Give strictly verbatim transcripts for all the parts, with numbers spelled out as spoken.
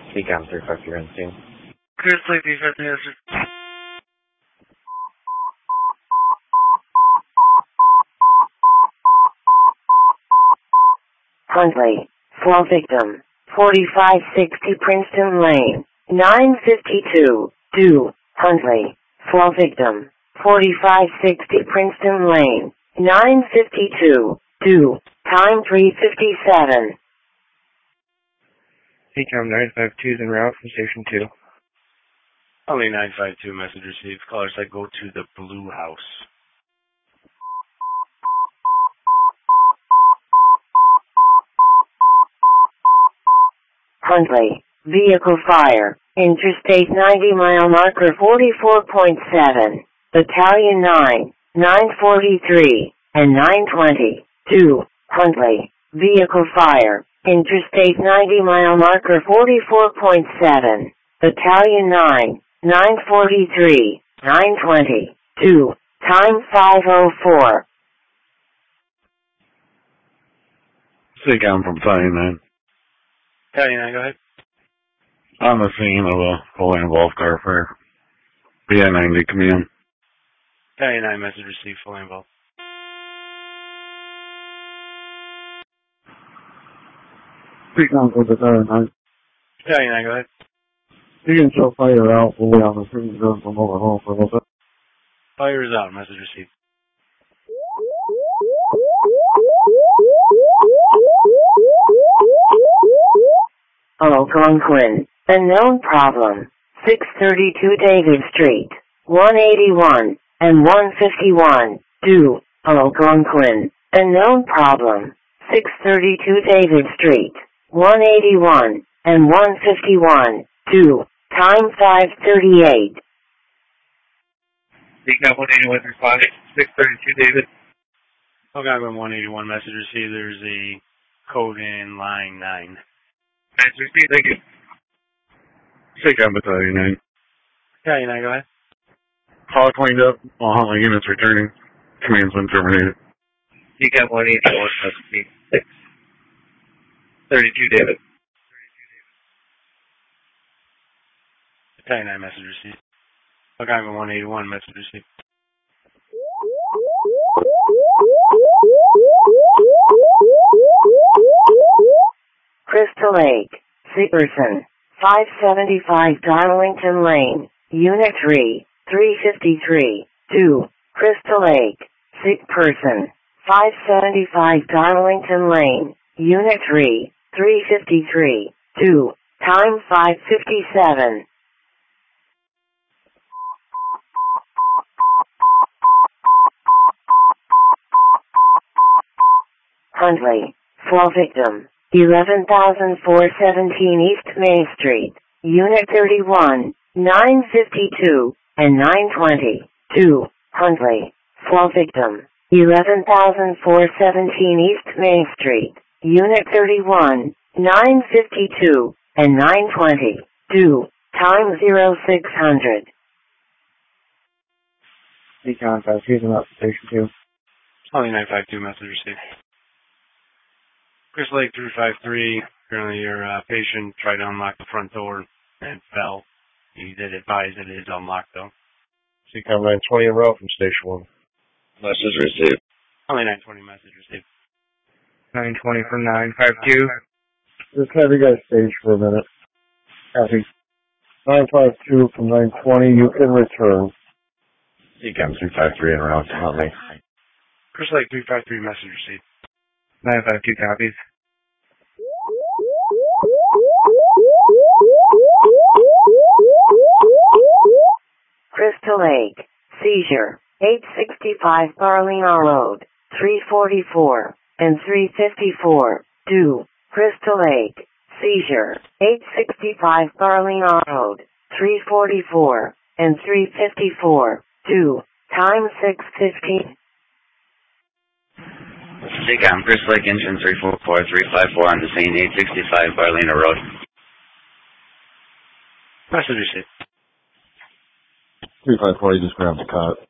Seacom three five three on scene. Chris Lake three five three answer. Huntley, fall victim, forty-five sixty Princeton Lane, nine fifty-two, due, Huntley, fall victim, forty-five sixty Princeton Lane, nine fifty-two, due, time three fifty-seven. Seacom nine five two is en route from station two. Only nine five two, message received. Caller said go to the Blue House. Huntley, vehicle fire, Interstate ninety mile marker forty-four point seven, Battalion nine, nine forty-three, and nine twenty, two, Huntley, vehicle fire, Interstate ninety mile marker forty-four point seven, Battalion nine, nine forty-three, nine twenty, two, time five oh four. Seacom from Battalion nine. Battalion nine, go ahead. On the scene of a fully involved car fire. B I ninety, come in. Battalion nine, message received, fully involved. Seacom from Battalion nine. Battalion nine, go ahead. You can show fire out fully on the scene going from over home for a little bit. Fire is out, message received. Algonquin, unknown problem, six thirty-two David Street, one eighty-one, and one fifty-one, due, Algonquin, unknown problem, six thirty-two David Street, one eighty-one, and one fifty-one, due, time five thirty-eight. Seacom one eighty-one responding, six thirty-two David. Algonquin one eighty-one, message received. There's a code in line nine. Message received, thank you. Seacom Battalion nine. Battalion nine, go ahead. Call cleaned up. All Huntley units returning. Command's been terminated. Seacom one eighty-one, message six thirty-two David. Battalion nine, message received. Algonquin one eighty-one, message received. Crystal Lake, Severson, five seventy-five Darlington Lane, Unit three, three fifty-three, two, Crystal Lake, sick person, five seventy-five Darlington Lane, Unit three, three fifty-three, two, time five fifty-seven. Huntley, fall victim, eleven thousand four hundred seventeen East Main Street, Unit thirty-one, nine fifty-two, and nine twenty, two, Huntley, fall victim, eleven thousand four hundred seventeen East Main Street, Unit thirty-one, nine fifty-two, and nine twenty, two, time zero six hundred. Seacom five two is en route from station two. Only nine five two, message received. Chris Lake three five three, apparently your uh, patient tried to unlock the front door and fell. He did advise it is unlocked though. Seacom nine twenty en route from station one. Message received. Only nine twenty, message received. nine twenty from nine five two. Just have you guys stage for a minute. Copy. nine five two from nine twenty, you can return. Seacom three five three en route to Huntley. Chris Lake three five three, message received. nine five two copies. Crystal Lake, seizure, eight sixty-five Barlina Road, three forty-four, and three fifty-four, due, Crystal Lake, seizure, eight sixty-five Barlina Road, three forty-four, and three fifty-four, due, time six fifteen. Seacom, Chris Lake, engine three four four, three five four on the scene, eight sixty-five Barlina Road. Message received. three five four, you just grabbed the cot.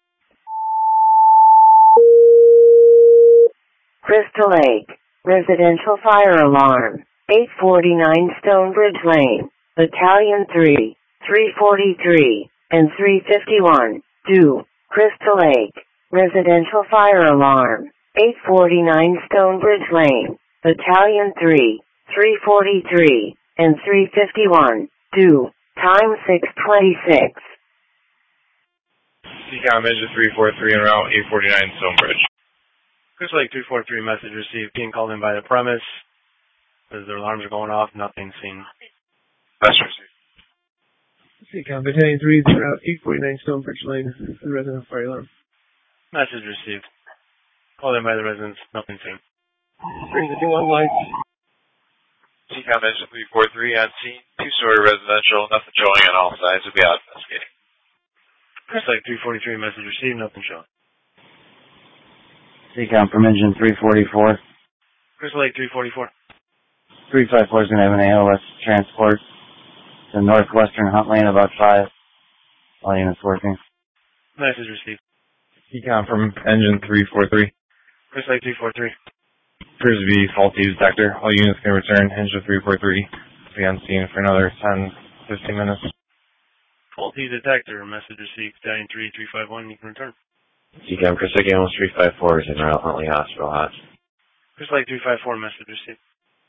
Crystal Lake, residential fire alarm, eight forty-nine Stonebridge Lane, Battalion three, three forty-three, and three fifty-one, two, Crystal Lake, residential fire alarm, eight forty-nine Stonebridge Lane, Battalion three, three forty-three, and three fifty-one, two, time six twenty-six. C COM engine three forty-three en route, eight forty-nine Stonebridge. Crystal Lake three forty-three, message received. Being called in by the premise. Says their alarms are going off, nothing seen. Message received. C COM Battalion three, route eight forty-nine Stonebridge Lane, the resident fire alarm. Message received. Called in by the residents, nothing seen. three fifty-one lights. C COM engine three forty-three on scene, two-story residential, nothing showing on all sides. We'll be out investigating. Crystal Lake three forty-three, message received, nothing showing. C COM from engine three forty-four. Crystal Lake three forty-four. three five four is going to have an A O S transport to northwestern Hunt Lane about five. All units working. Message received. C COM from engine three forty-three. Crystal Lake three forty-three. Appears to be faulty detector. All units can return. Engine three forty-three. Be on scene for another ten, fifteen minutes. Faulty detector, message received. Battalion three, three five one, you can return. C COM Crystal Lake Animals three five four is in route Huntley Hospital, hot. Crystal Lake three five four, message received.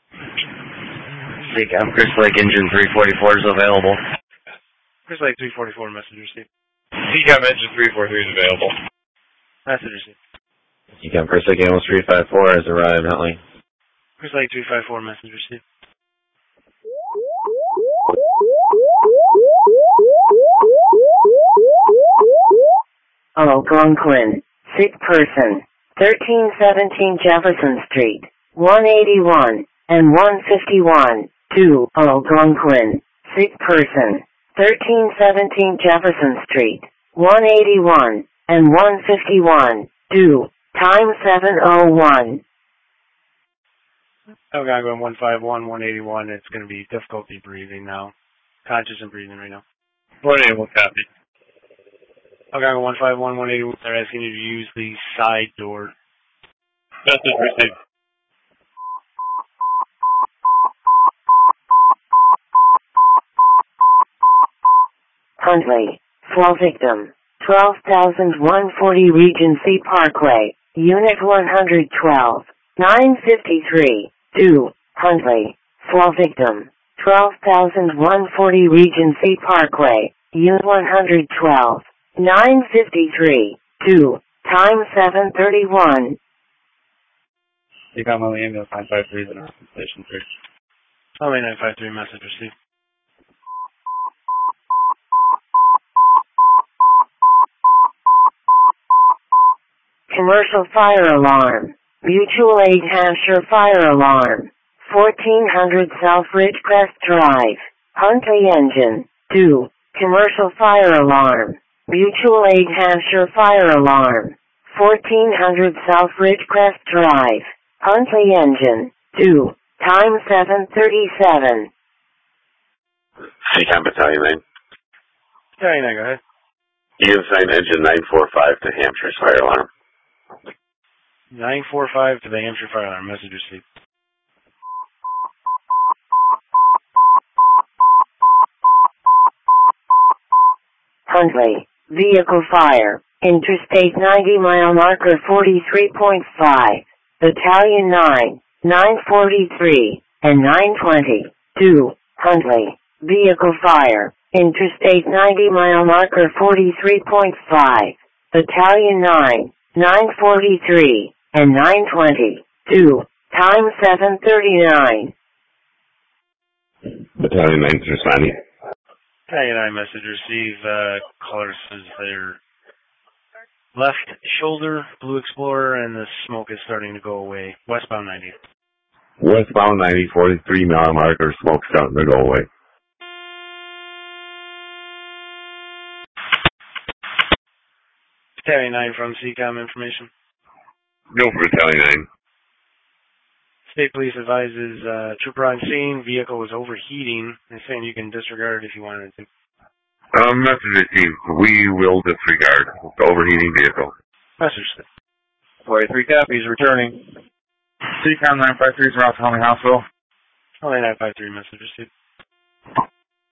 C COM Crystal Lake engine three forty-four is available. Crystal Lake three forty-four, message received. C COM engine three forty-three is available. Message received. C COM Crystal Lake Animals three five four has arrived, Huntley. Crystal Lake three five four, message received. Algonquin, sick person, thirteen seventeen Jefferson Street, one eighty-one, and one fifty-one, two, Algonquin, sick person, thirteen seventeen Jefferson Street, one eighty-one, and one fifty-one, two, time seven oh one. Algonquin one five one, one eighty-one, it's going to be difficulty breathing now. Conscious and breathing right now. one eighty-one copy. Algonquin one five one, one eighty-one, they're asking you to use the side door. Message received. Huntley, fall victim, twelve thousand one hundred forty Regency Parkway, Unit one twelve, nine fifty-three, two, Huntley, fall victim, twelve thousand one hundred forty Regency Parkway, Unit one twelve, nine fifty-three, two, time seven thirty-one. C COM only ambulance nine five three is in station three. Only nine five three, message received. Commercial fire alarm. Mutual Aid Hampshire fire alarm. fourteen hundred South Ridgecrest Drive. Huntley engine. two. Commercial fire alarm. Mutual Aid Hampshire fire alarm. fourteen hundred South Ridgecrest Drive. Huntley engine. two. Time seven thirty-seven. C COM Battalion nine. Battalion nine, go ahead. You assign engine nine four five to Hampshire's fire alarm. nine four five to the Hampshire fire alarm, message received. Huntley, vehicle fire, Interstate ninety mile marker forty-three point five, Battalion nine, nine forty-three, and nine twenty, two, Huntley, vehicle fire, Interstate ninety mile marker forty-three point five, Battalion nine, nine forty-three, and nine twenty, two, time seven thirty-nine. Battalion nine is responding. Battalion nine, message received. Uh, caller says their left shoulder, Blue Explorer, and the smoke is starting to go away. Westbound ninety. Westbound ninety, forty-three mile marker, smoke starting to go away. Battalion nine from C COM information. No for Battalion nine. State Police advises uh, trooper on scene, vehicle was overheating. They're saying you can disregard it if you wanted to. Um, message received. We will disregard the overheating vehicle. Message. forty-three copies, returning. C COM nine five three is around Huntley Hospital. Only nine five three, message received.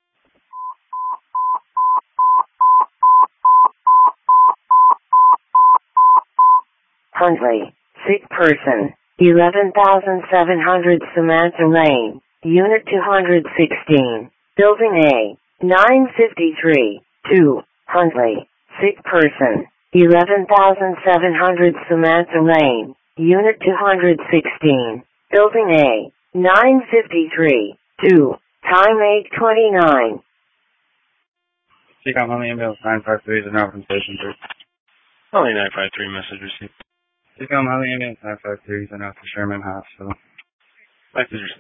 Huntley, sick person, eleven thousand seven hundred Samantha Lane, Unit two hundred sixteen, Building A, nine fifty-three, two, Huntley, sick person, eleven thousand seven hundred Samantha Lane, Unit two hundred sixteen, Building A, nine fifty-three, two, time eight twenty-nine. Seacom on the ambulance nine five three is now from Station three. Only nine five three, message received. Seacom on the ambulance nine five three is now for Sherman Hospital. Message received.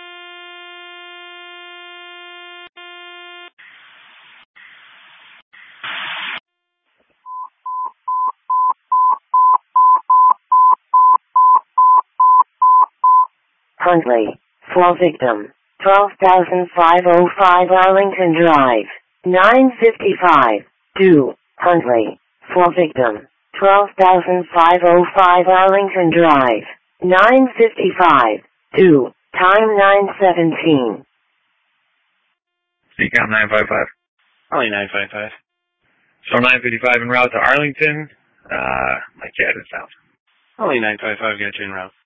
Huntley, fall victim, twelve thousand five oh five Arlington Drive, nine fifty-five, two, Huntley, fall victim, twelve thousand five oh five Arlington Drive, nine fifty-five, two, time nine seventeen. Seacom nine five five. Only nine five five. So nine fifty-five en route to Arlington. Uh, my cat is out. Only nine five five, got you en route.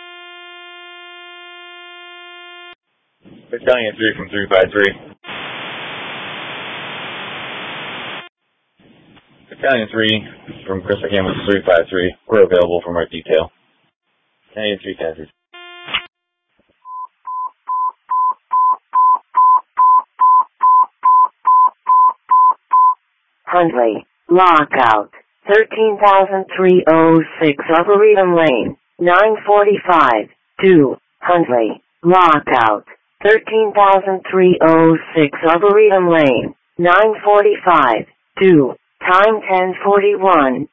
Battalion three from three five three. Battalion three from Crystal Campus three five three. We're available from our detail. Battalion three Catherine. Huntley, lockout, thirteen thousand three oh six Arboretum Lane, nine forty-five, two, Huntley, lockout, thirteen thousand three oh six Arboretum Lane, nine forty-five, two, time ten forty-one.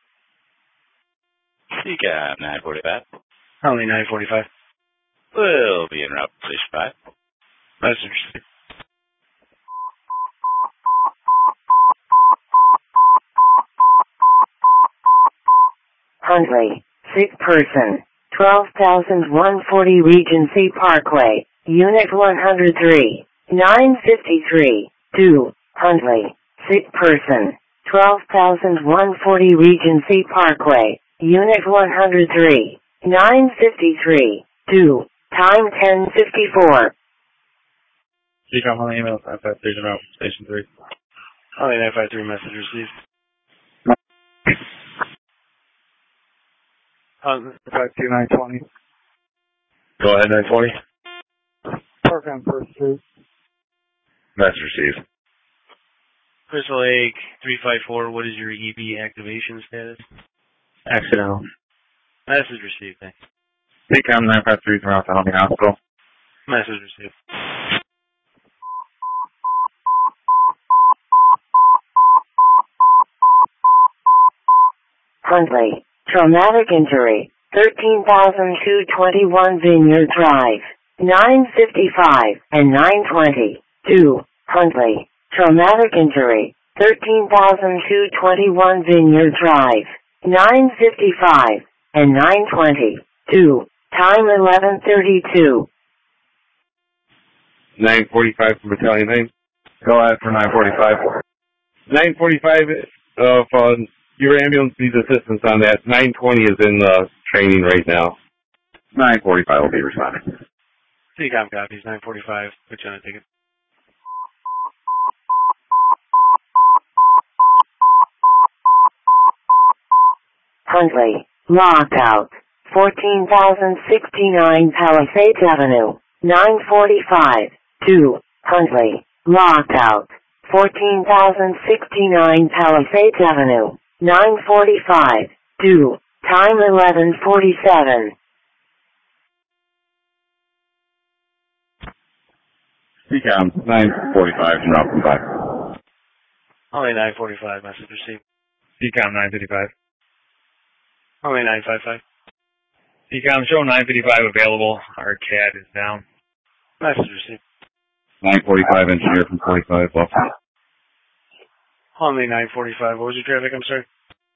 Seacom nine forty-five. Only nine forty-five. We'll be en route to Station five. Message received. Huntley, sick person, twelve thousand one hundred forty Regency Parkway, Unit one hundred three, nine fifty-three, two, Huntley, sick person, twelve thousand one hundred forty Regency Parkway, Unit one hundred three, nine fifty-three, two, time ten fifty-four. Seacom on the ambulance nine five three is now from Station three. Only nine five three, message received. Um, five two nine twenty. Go ahead, nine twenty. Park on First Street. Message received. Crystal Lake three five four, what is your E B activation status? Accidental. Message received, thanks. Seacom nine five three from out to Huntley Hospital. Message received. Huntley, traumatic injury, thirteen thousand two hundred twenty-one Vineyard Drive, nine fifty-five and nine twenty, two, Huntley, traumatic injury, thirteen thousand two hundred twenty-one Vineyard Drive, nine fifty-five and nine twenty, two, time eleven thirty-two. nine forty-five from Battalion nine. Go ahead for nine forty-five. nine forty-five, uh, if uh, your ambulance needs assistance on that. nine twenty is in uh, training right now. nine forty-five will be responding. Seacom copies, nine forty-five, put you on a ticket. Huntley, lockout, fourteen thousand sixty-nine Palisades Avenue, nine forty-five, two, Huntley, lockout, fourteen thousand sixty-nine Palisades Avenue, nine forty-five, two, time eleven forty-seven. Seacom nine forty-five from Route five. Only nine forty-five, message received. Seacom nine fifty-five. Only nine five five. Seacom show nine fifty-five available. Our C A D is down. Message received. nine forty-five engineer from forty-five left. Only nine forty-five. What was your traffic? I'm sorry.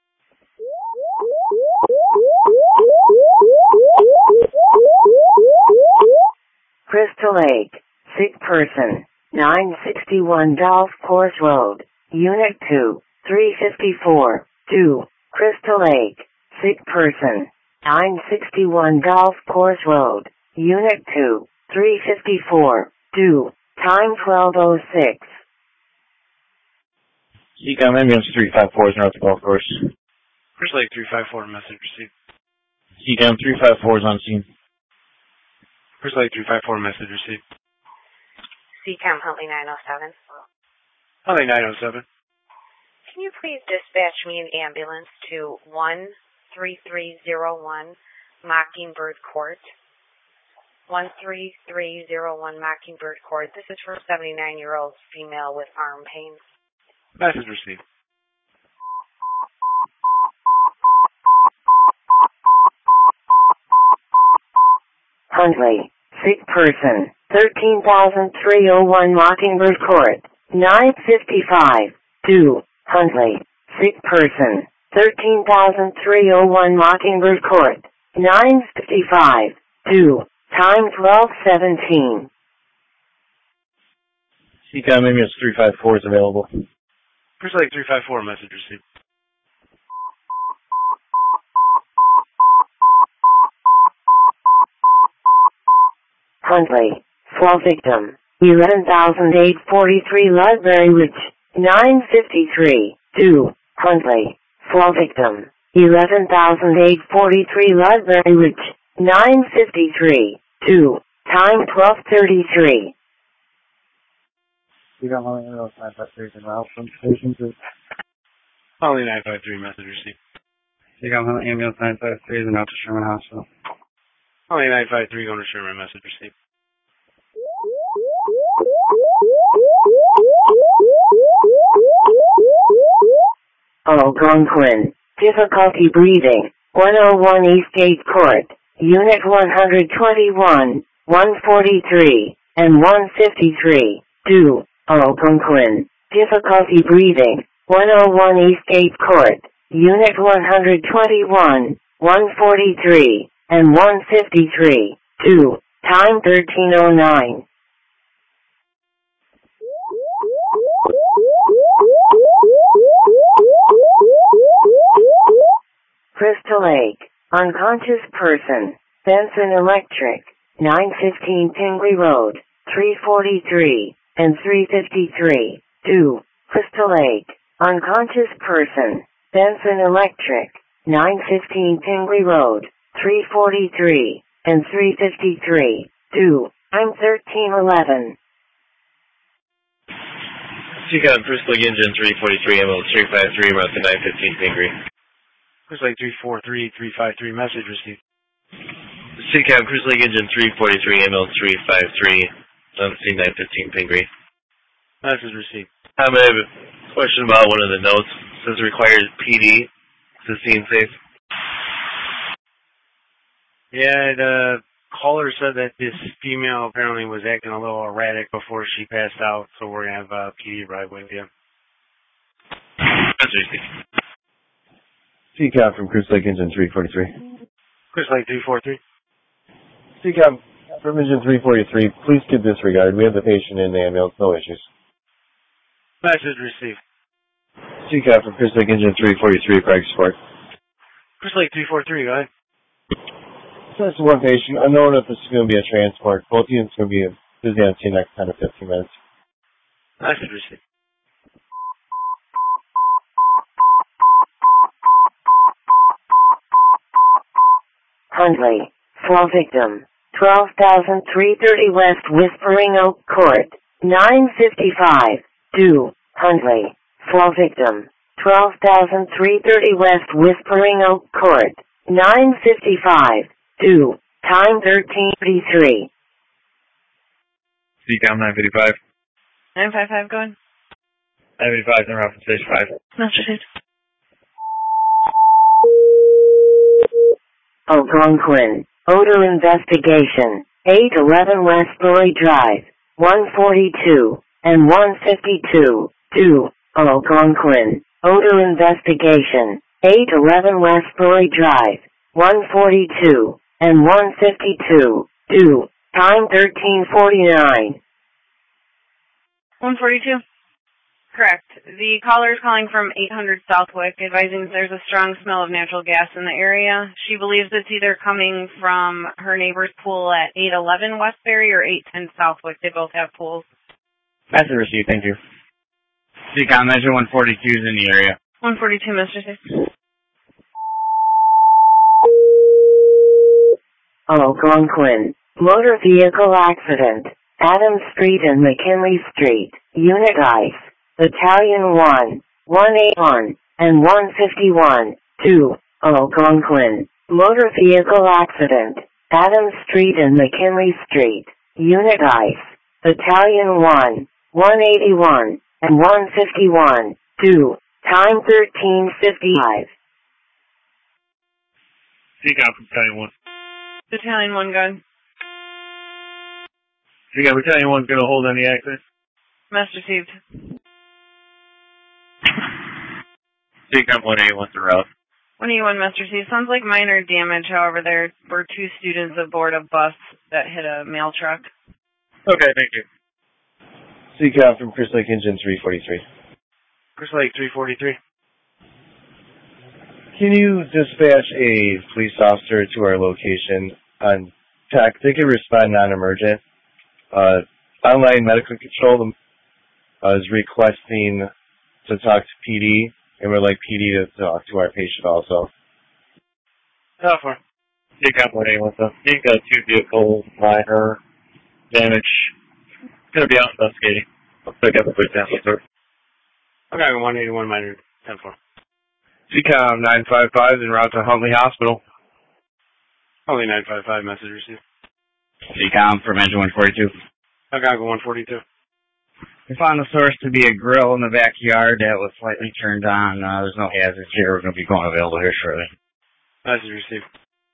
Crystal Lake, sick person, nine sixty-one Golf Course Road, Unit two, three fifty-four, two, Crystal Lake, sick person, nine sixty-one Golf Course Road, Unit two, three fifty-four, two, time twelve oh six. Seacom ambulance three five four is north of golf course. Chris Lake three five four, message received. Seacom three five four is on scene. Chris Lake three five four, message received. Seacom Huntley nine oh seven. Huntley nine oh seven. Can you please dispatch me an ambulance to one three three zero one Mockingbird Court? one three three zero one Mockingbird Court. This is for a seventy-nine-year-old female with arm pain. Message received. Huntley, sick person, thirteen thousand three oh one Mockingbird Court, nine fifty-five, two, Huntley, sick person, thirteen thousand three oh one Mockingbird Court, nine fifty-five, two, time twelve seventeen. Seacom ambulance three five four is available. Chris Lake three five four, message received. Huntley, fall victim, eleven thousand eight hundred forty-three Ludbury Ridge, nine fifty-three, two, Huntley, fall victim, eleven thousand eight hundred forty-three Ludbury Ridge, nine fifty-three, two, time twelve thirty-three. Seacom Huntley nine five three is in route from station to... Huntley nine five three, message received. Seacom Huntley ambulance nine five three is in route to Sherman Hospital. Huntley nine five three, going to Sherman, message received. Algonquin, difficulty breathing, one oh one Eastgate Court, Unit one twenty-one, one forty-three, and one fifty-three, two, Algonquin, difficulty breathing, one oh one Eastgate Court, Unit one twenty-one, one forty-three, and one fifty-three, two, time thirteen oh nine. Crystal Lake, unconscious person, Benson Electric, nine fifteen Pingree Road, three forty-three, and three fifty-three, two, Crystal Lake, unconscious person, Benson Electric, nine fifteen Pingree Road, three forty-three, and three fifty-three, two, time thirteen eleven. Seacom First Lake Engine three forty-three, ambulance three five three, route to nine fifteen Pingree. Chris Lake three four three, three five three, message received. Seacom First Lake Engine three forty-three, ambulance three five three, on scene nine fifteen Pingree. Message received. Um, I have a question about one of the notes. It says requires P D to scene safe. Yeah, the caller said that this female apparently was acting a little erratic before she passed out, so we're going to have a P D ride with you. Message received. Seacom from Crystal Lake Engine three forty-three. Chris Lake three four three. Seacom from Engine three forty-three, please get disregarded. We have the patient in the ambulance, no issues. Message received. Seacom from Crystal Lake Engine three forty-three, Craig Sport. Chris Lake three four three, go ahead. So that's one patient. Unknown if this is going to be a transport. Both units are going to be busy on scene next ten to fifteen minutes. Message received. Huntley, fall victim, twelve thousand three hundred thirty West Whispering Oak Court, nine fifty-five, two, Huntley, fall victim, twelve thousand three hundred thirty West Whispering Oak Court, nine fifty-five, two, time thirteen thirty-three. Seacom nine fifty-five. nine five five, go ahead. nine fifty-five, then route from station five. Message. Algonquin, odor investigation, eight eleven West Bury Drive, one forty-two, and one fifty-two, two, Algonquin, odor investigation, eight eleven West Bury Drive, one forty-two, and one fifty-two, two, time thirteen forty-nine. one forty-two. Correct. The caller is calling from eight hundred Southwick, advising that there's a strong smell of natural gas in the area. She believes it's either coming from her neighbor's pool at eight eleven Westbury or eight ten Southwick. They both have pools. Message received, thank you. C COM measure one forty-two is in the area. one forty-two, Mister Six. Algonquin. Motor vehicle accident. Adams Street and McKinley Street. Unit ICE. Battalion one, one eighty-one, and one fifty-one, two, Algonquin. Motor vehicle accident. Adams Street and McKinley Street. Unit ICE. Battalion one, one eighty-one, and one fifty-one, two, time thirteen fifty-five. C COM from Battalion one. Battalion one, gun. C COM Battalion one's going to hold any access. Message received. C COM one eighty-one's en route. one eighty-one, Mister C. Sounds like minor damage, however, there were two students aboard a bus that hit a mail truck. Okay, thank you. C COM from Chris Lake Engine three forty-three. Chris Lake three forty-three. Can you dispatch a police officer to our location on tech? They can respond non-emergent. Uh, online medical control uh, is requesting to talk to P D, and we'd like P D to talk to our patient also. How far? C COM one eighty-one, so you've got two vehicles, minor damage. Going to be out investigating. I'll pick up a quick sample, sir. Okay, one eighty-one minor ten four. C COM nine five five is en route to Huntley Hospital. Huntley nine five five, message received. C COM from engine one forty-two. Chicago one forty-two. We found the source to be a grill in the backyard that was slightly turned on. Uh, there's no hazards here. We're going to be going available here shortly. Message received.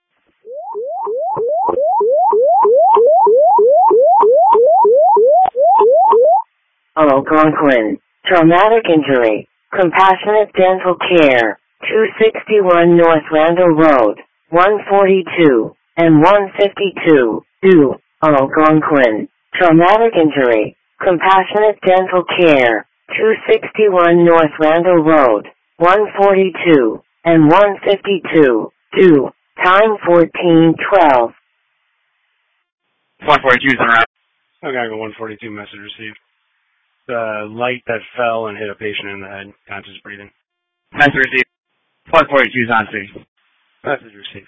Algonquin. Traumatic injury. Compassionate dental care. two sixty-one North Randall Road. one forty-two and one fifty-two. two. Algonquin. Traumatic injury. Compassionate dental care. two sixty-one North Randall Road. one forty-two and one fifty-two. two. Time fourteen twelve. one forty-two is en route. Chicago one forty-two, message received. The light that fell and hit a patient in the head. Conscious breathing. Message received. one forty-two is on scene. Message received.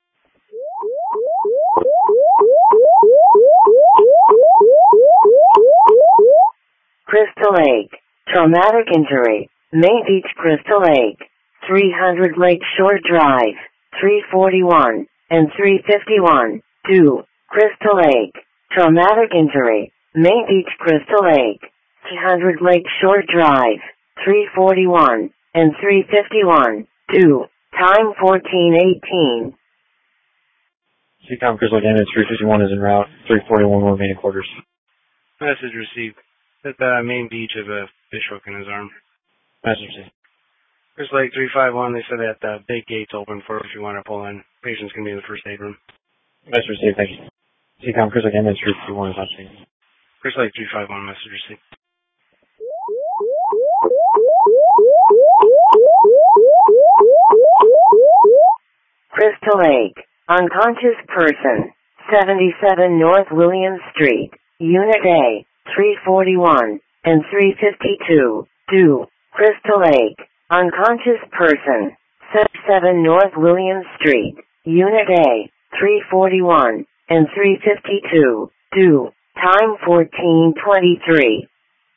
Crystal Lake. Traumatic injury. May Beach, Crystal Lake. three hundred Lake Shore Drive. three forty-one and three fifty-one. two. Crystal Lake. Traumatic injury. May Beach, Crystal Lake. three hundred Lake Shore Drive. three forty-one and three fifty-one. two. Time fourteen eighteen. C COM Crystal Lake Engine three fifty-one is en route. three forty-one remaining quarters. Message received. At the main beach of a fish hook in his arm. Message received. Chris Lake three five one, they said that the big gate's open for if you want to pull in. Patient's going to be in the first aid room. Message received, thank you. C COM Crystal Lake Engine three fifty-one is on scene. Chris Lake three five one, message received. Crystal Lake. Unconscious person. seventy-seven North William Street. Unit A. three forty-one and three fifty-two. two. Crystal Lake. Unconscious person. seventy-seven North William Street. Unit A. three forty-one and three fifty-two. two. Time fourteen twenty-three.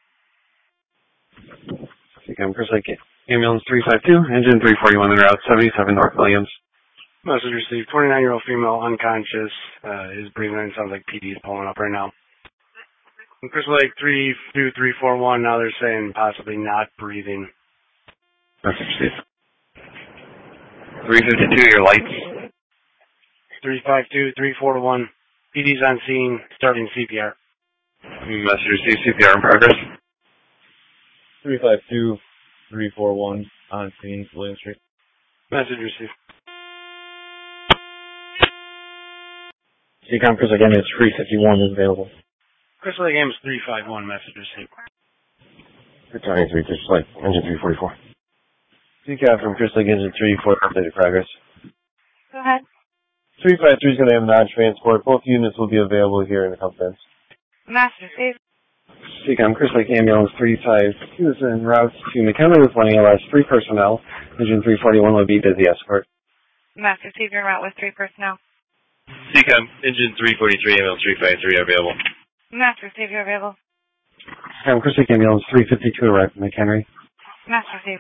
C COM Chris Lake Ambulance three five two, engine three forty-one en route, seventy-seven North Williams. Message received. twenty-nine-year-old female unconscious. Uh, is breathing in. Sounds like P D is pulling up right now. And Chris Lake three two three four one, now they're saying possibly not breathing. Message received. three fifty-two, your lights. three five two three four one, P D's on scene, starting C P R. Message received, C P R in progress. three five two three four one, on scene, William Street. Message received. C COM Chris Lake Engine three fifty-one is available. Chris Lake Ames three five one, message received. Battalion three, Chris Lake, engine three forty-four. C CAP from Chris Lake, engine three, for updated progress. Go ahead. three five three is going to have non-transport. Both units will be available here in a couple minutes. Master, Steve. C CAP, Chris Lake Ambulance three five two is en route to McHenry with one A L S, three personnel. Engine three forty-one will be busy escort. Master, Steve, you're out with three personnel. C CAP, engine three forty-three, ambulance three five three are available. Master, Steve, you're available. I'm Chris Lake Ambulance three fifty-two arrived from McHenry. Master, Steve.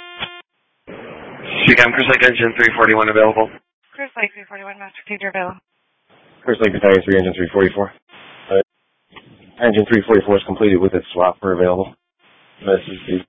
C CAP, Chris Lake, engine three forty-one available. Chris Lake three forty-one, Master, Steve, you're available. Chris Lake Battalion three, engine three forty-four. Uh, engine three forty-four is completed with its swap. We're available. Message Steve.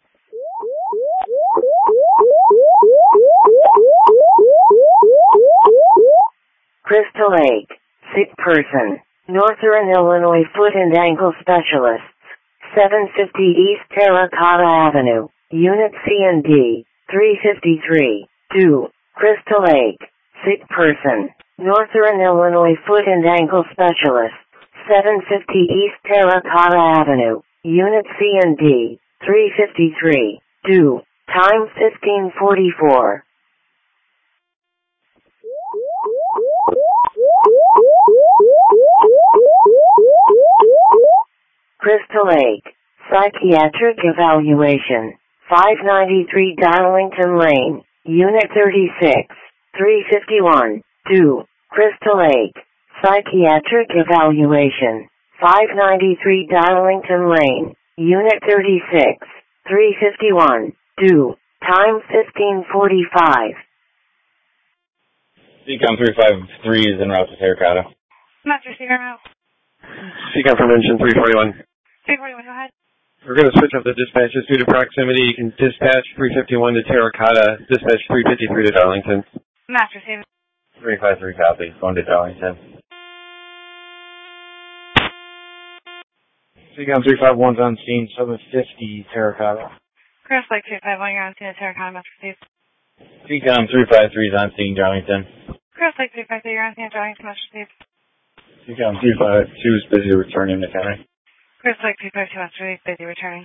Crystal Lake, sick person, Northern Illinois Foot and Ankle Specialists, seven fifty East Terracotta Avenue, Unit C and D, three fifty-three, two, Crystal Lake, sick person, Northern Illinois Foot and Ankle Specialists, seven fifty East Terracotta Avenue, Unit C and D, three fifty-three, two, time fifteen forty-four. Crystal Lake, psychiatric evaluation, five ninety-three Darlington Lane, Unit thirty-six, three fifty-one, two, Crystal Lake, psychiatric evaluation, five ninety-three Darlington Lane, Unit thirty-six, three fifty-one, two, time fifteen forty-five. C CAM three five three is en route to Terracotta. Master, Steve, you're out. C CAM from engine three forty-one. three forty-one, go ahead. We're going to switch up the dispatches due to proximity. You can dispatch three fifty-one to Terracotta, dispatch three fifty-three to Darlington. Master, Steve. three five three copy, going to Darlington. C CAM three five one's on scene, seven fifty Terracotta. Chris Lake three five one, you're on scene at Terracotta, Master, Steve. C CAM three five three is on scene, Darlington. Chris Lake three five three, you're on scene at Darlington, Master, Steve. C CAM three five two is busy returning to McHenry. Chris Lake three five two, Master, Steve, busy returning.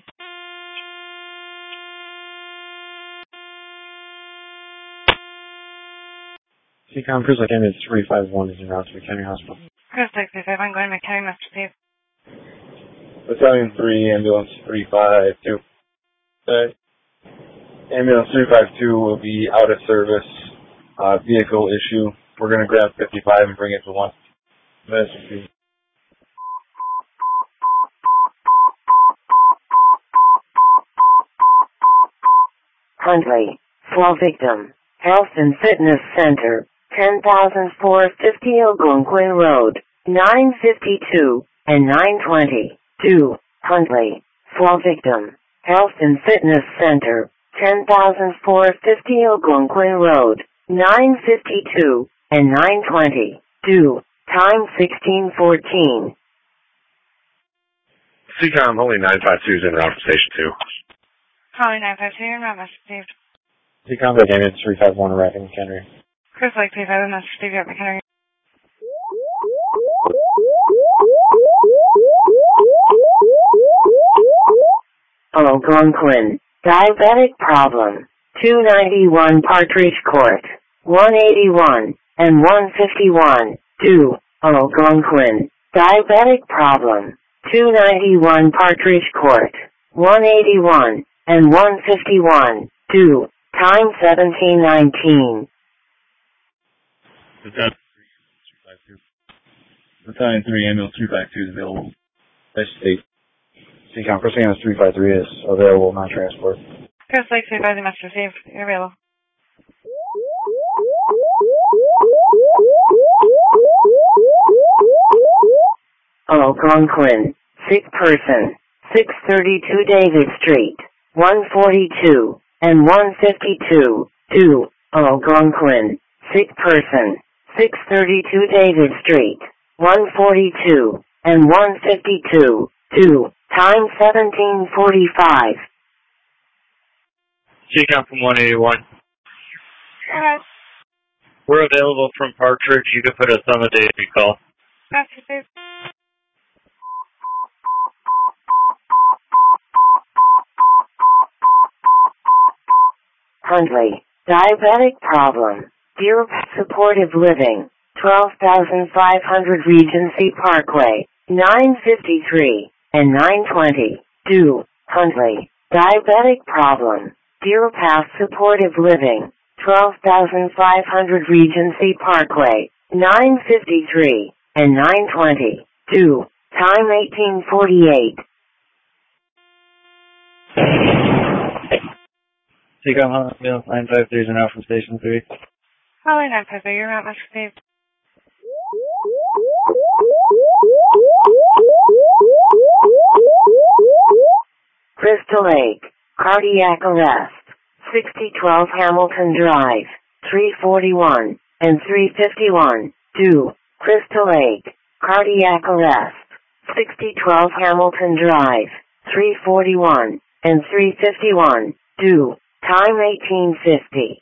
C CAM Chris Lake Ambulance three five one is en route to McHenry Hospital. Chris Lake three five one, going to McHenry, Master, Steve. Battalion three, ambulance three five two. Uh, ambulance three five two will be out of service. Uh, vehicle issue. We're going to grab fifty-five and bring it to one. Message. Huntley, fall victim, Health and Fitness Center, ten thousand four hundred fifty Algonquin Road, nine fifty-two and nine twenty, two, Huntley, fall victim, Health and Fitness Center, ten thousand four hundred fifty Algonquin Road, nine fifty-two and nine twenty, two, time sixteen fourteen. C CAM only nine five two is en route to Station two. Calling nine five two, you're not, Master, Steve. C CAM Lake Ambulance three five one arriving McHenry. Chris Lake three five one, Master, Steve, you're at McHenry. Algonquin, diabetic problem, two ninety-one Partridge Court, one eighty-one and one fifty-one, two, Algonquin, diabetic problem, two ninety-one Partridge Court, one eighty-one and one fifty-one, two, time seventeen nineteen. Battalion three, ambulance three five two is available. That's state. C CAM Chris Ambulance three five three is available, non-transport. Chris Lake three five two, Master, Steve, you're available. Algonquin, sick person, six thirty-two David Street, one forty-two and one fifty-two, two, Algonquin, sick person, six thirty-two David Street, one forty-two and one fifty-two, two, time seventeen forty-five. C CAM from one eighty-one. Okay. We're available from Partridge. You can put us on the day if you call. Master, Steve. Huntley, diabetic problem. Deer supportive living, twelve thousand five hundred Regency Parkway, nine fifty-three and nine twenty. two. Huntley, diabetic problem. Deer Path supportive living, twelve thousand five hundred Regency Parkway, nine fifty-three and nine twenty. two. Time eighteen forty-eight. Take on Huntsville, nine five three is an out from Station three. Holly nine five three, you're not much saved. Crystal Lake, cardiac arrest, sixty twelve Hamilton Drive, three forty-one and three fifty-one. two. Crystal Lake, cardiac arrest, sixty twelve Hamilton Drive, three forty-one and three fifty-one. two. Time eighteen fifty.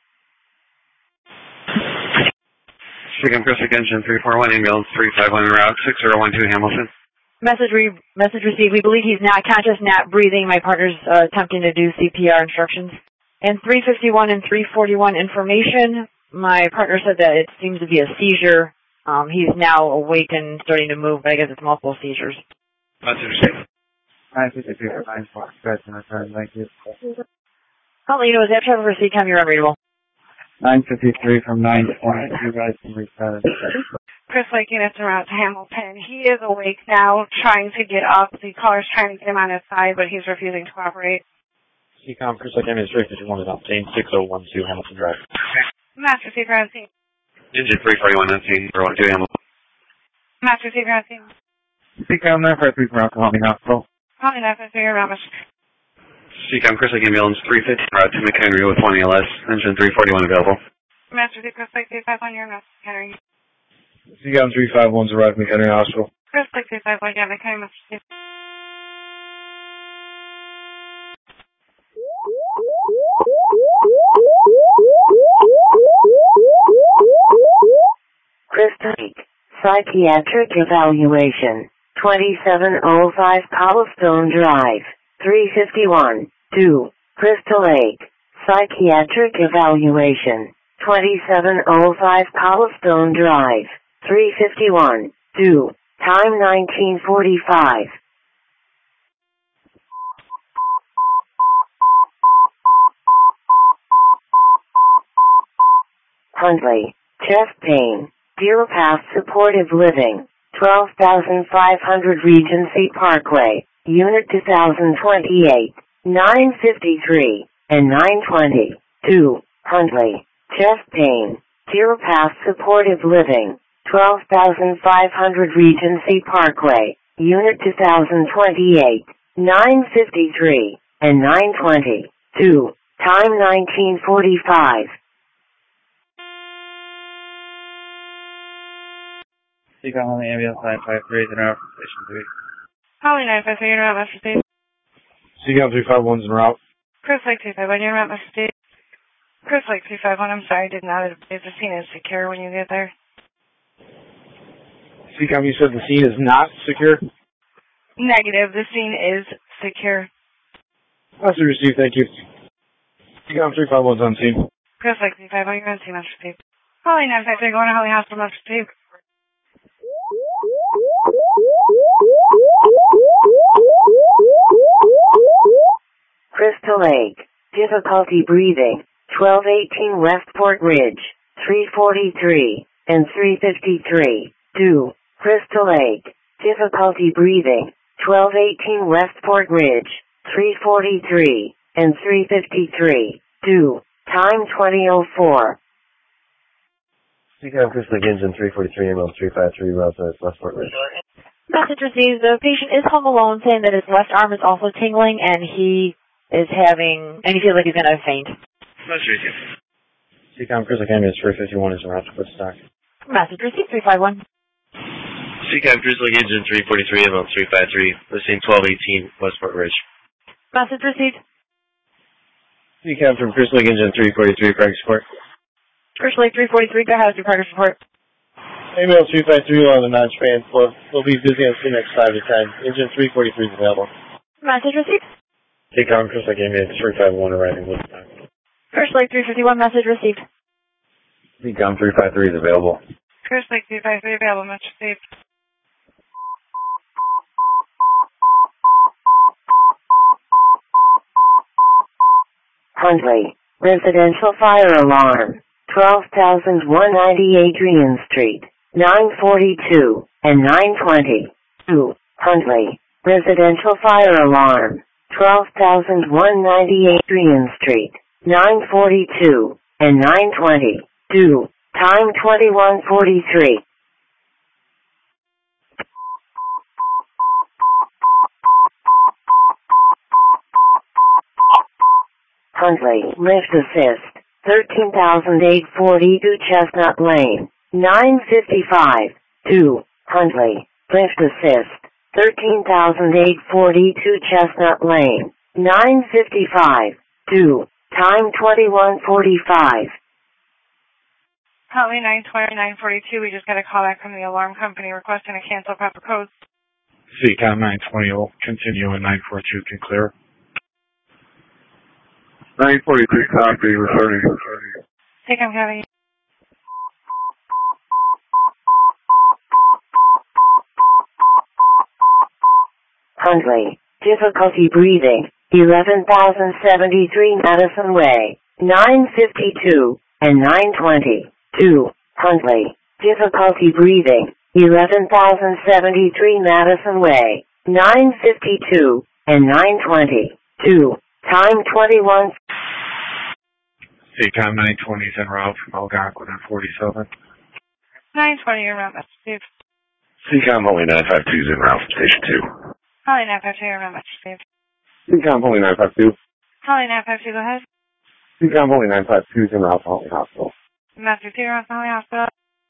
Chicago Crystal Engine three four one, ambulance three five one, route six zero one two Hamilton. Message re- message received. We believe he's not conscious, not breathing. My partner's uh, attempting to do C P R instructions. And three fifty-one and three forty-one information. My partner said that it seems to be a seizure. Um, he's now awake and starting to move, but I guess it's multiple seizures. Message received. nine fifty-three for nine four. Guys, in return. Thank you. I'll let you know, is that Trevor for C CAM, you're unreadable. nine fifty-three from nine twenty. You guys can reset it. Chris Lake units en route to Hamilton. He is awake now, trying to get up. The caller's trying to get him on his side, but he's refusing to cooperate. C COM, Chris Lake ambulance three fifty-one is on scene, six oh one two Hamilton Drive. Master Receiver on scene. Engine three forty-one on scene, zero one two Hamilton. Master Receiver on scene. C COM nine five three from Alcohol Hospital. Holly nine five three, you're not much. C COM Chris Lake ambulance three fifty, route to McHenry with one A L S, engine three forty-one available. Master Receiver, Chris Lake three five one, you're not Henry. C COM three five one's arrived at McHenry Hospital. Chris Lake three five one, yeah, McHenry, Master Receiver. Crystal Lake, psychiatric evaluation, twenty-seven oh five Cobblestone Drive, three fifty-one. two. Crystal Lake, psychiatric evaluation, twenty-seven oh five Cobblestone Drive, three fifty-one. two. Time nineteen forty-five. Huntley, chest pain, Deer Path supportive living, twelve thousand five hundred Regency Parkway, Unit two thousand twenty-eight, nine fifty-three and nine twenty. two. Huntley, chest pain, Deer Path supportive living, twelve thousand five hundred Regency Parkway, Unit two thousand twenty-eight, nine fifty-three and nine twenty. two. Time nineteen forty-five. C COM on the ambulance nine five three is an out from Station three. Holly nine five three, you're not Master Receiver. C COM three five one's en route. Chris Lake three five one, you're not Master Receiver. Chris Lake three five one, I'm sorry, I did not advise the scene is secure when you get there. C COM, you said the scene is not secure? Negative, the scene is secure. Master received, thank you. C COM three five one's on scene. Chris Lake three five one, you're on scene, Master Receiver. Holly nine five three, going to Holly Hospital, Master Receiver. Crystal Lake, difficulty breathing, twelve eighteen Westport Ridge, three forty-three and three fifty-three. two. Crystal Lake, difficulty breathing, twelve eighteen Westport Ridge, three forty-three and three fifty-three. two. Time twenty oh four. C COM Chris Lake engine three forty-three, ambulance three five three, route to Westport Ridge. Message received. The patient is home alone, saying that his left arm is also tingling, and he is having, and he feels like he's going to faint. Message received. C COM Chris Lake ambulance three fifty-one is en route to Woodstock. Message received. three five one. C COM Chris Lake engine three forty-three, ambulance three five three, listing twelve eighteen Westport Ridge. Message received. C COM from Chris Lake engine three forty-three, Craig Support. Chris Lake three forty-three, go ahead with your partner support. Ambulance three five three on the non-transport. We'll be busy on scene next five to ten. Engine three forty-three is available. Message received. C COM Chris Lake ambulance three five one arriving Woodstock. First Lake three fifty-one, message received. C COM three five three is available. First Lake three five three available, message received. Huntley, residential fire alarm, twelve thousand one hundred ninety Adrian Street, nine forty-two and nine twenty-two. Huntley, residential fire alarm, twelve thousand one hundred ninety Adrian Street, nine forty-two and nine twenty-two. Time twenty-one forty-three. Huntley, lift assist, thirteen thousand eight hundred forty-two Chestnut Lane, nine fifty-five, two. Huntley, lift assist, thirteen thousand eight hundred forty-two Chestnut Lane, nine fifty-five, two. Time twenty-one forty-five. Huntley nine twenty, nine forty-two, we just got a call back from the alarm company requesting a cancel proper codes. C COM nine twenty will continue and nine forty-two can clear. nine forty-three copy, returning. C COM copy. Huntley, difficulty breathing, eleven thousand seventy-three Madison Way, nine fifty-two and nine twenty-two. Huntley, difficulty breathing, eleven thousand seventy-three Madison Way, nine fifty-two and nine twenty-two. Time twenty-one. C COM nine twenty is en route from Algonquin and forty-seven. nine twenty, you're around message received. C COM only nine five two is en route from station two. Holly nine five two, you're around message received. C COM only nine five two. Holly nine five two, go ahead. C COM only nine five two is en route to Holly Hospital. Message received, you're on Holly Hospital.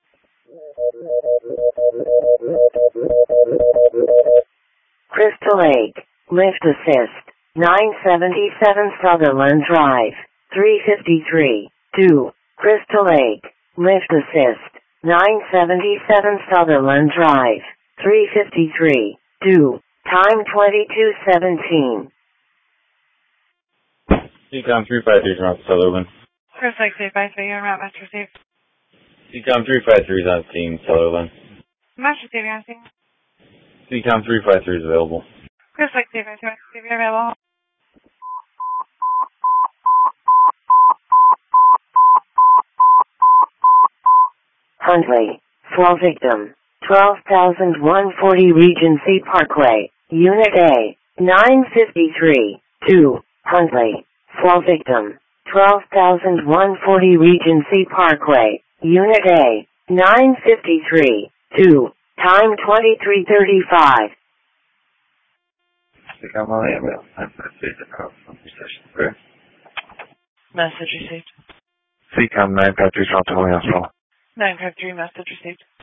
Crystal Lake, lift assist, nine seventy-seven Sutherland Drive, three fifty-three, two. Crystal Lake, lift assist, nine seventy-seven Sutherland Drive, three fifty-three, two. Time twenty-two seventeen. C COM three five three is around Sutherland. First Lake three five three, you're around message received. C COM three five three is on scene, Sutherland. Message received, you're on scene. C COM three five three is available. First Lake three five three, message received, you're available. Huntley, fall victim, twelve thousand one hundred forty Regency Parkway, Unit A, nine fifty-three, two. Huntley, fall victim, twelve thousand one hundred forty Regency Parkway, Unit A, nine fifty-three, two. Time twenty-three thirty-five. C COM only ambulance nine five three is en route from station three. Message received. C COM nine five three is route to Holly Hospital. nine five three, message received.